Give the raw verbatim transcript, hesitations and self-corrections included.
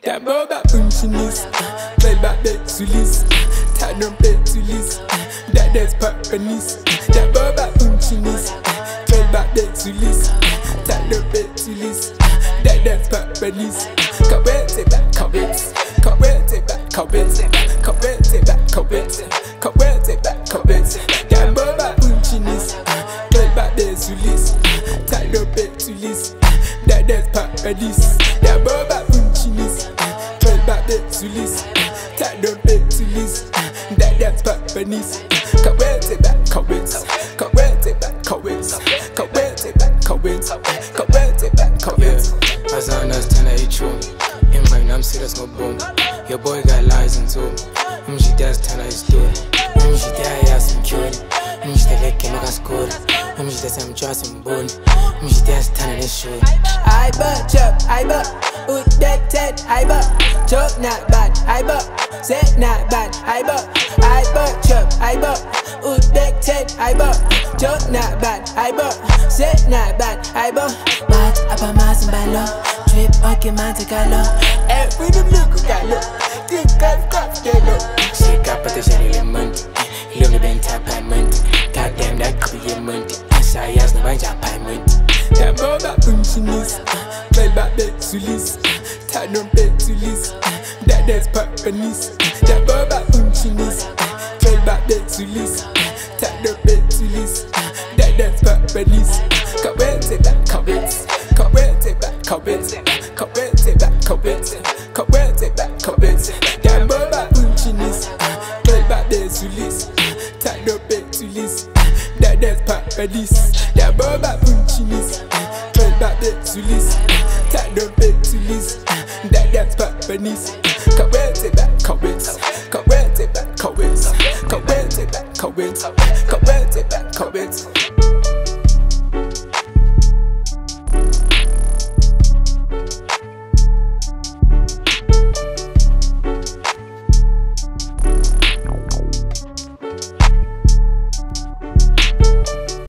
That boba punchinis, play back the sulis, Tadum petulis, that there's papanis. That boba punchinis, play back the sulis, Tadum petulis, that there's papanis. Kabete back, kabete, kabete back, kabete, kabete back, kabete, kabete back, kabete. That boba punchinis, play back the sulis, Tadum petulis, that there's papanis. That boba punchinis, back the sulis, tap the petulis, that that's papanis. Kawete back, kawete, kawete back, kawete, kawete back, kawete, kawete back, kawete. As I understand that it's true, in my name serious no boom. Your boy got lies into him. Um, she does turn his story. Um, she die as some cure. Um, she tell like a school. Um, she does some trust and bone. Um, she does turn his show. I but chop, I but ut that ted, I but chop not bad, I but set not bad, I but I but chop, I but ut that ted, I but chop not bad, I but set not bad, I but bad apa mas balo trip okay man to galo every them look galo think I've got galo she got but the jelly lemon look at them tap payment goddamn that could be a month I ask no bunch of payment. That boba punchinis, play back the sulis, Tadum petulis, that there's papanis. That boba punchinis, play back the sulis, Tadum petulis, that there's papanis. Kawete back, kawete, kawete back, kawete, kawete back, kawete, kawete back, kawete. That boba punchinis, play back the sulis, Tadum petulis, that there's papanis. That boba punchinis, play back the sulis, Tadum petulis, that that's papanis. Kawete back, kawete, kawete back, kawete, kawete back, kawete, kawete back, kawete.